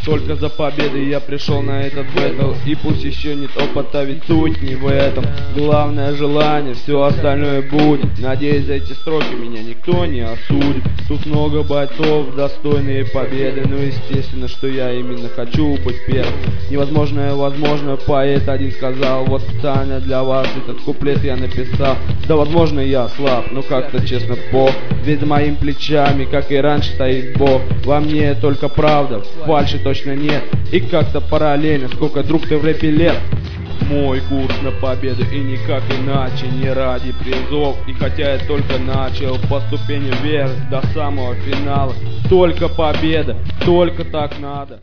Только за победой я пришел на этот бэтл. И пусть еще нет опыта, ведь суть не в этом. Главное желание, все остальное будет. Надеюсь, за эти строки меня никто не осудит. Тут много бойцов, достойные победы. Но естественно, что я именно хочу быть первым. Невозможное возможно, поэт один сказал. Вот специально для вас этот куплет я написал. Да возможно я слаб, но как-то честно Бог. Ведь за моими плечами, как и раньше, стоит Бог. Во мне только правда, фальши точно нет. И как-то параллельно, сколько, друг, ты в рэпе лет. Мой курс на победу и никак иначе, не ради призов. И хотя я только начал по ступени вверх до самого финала, только победа, только так надо.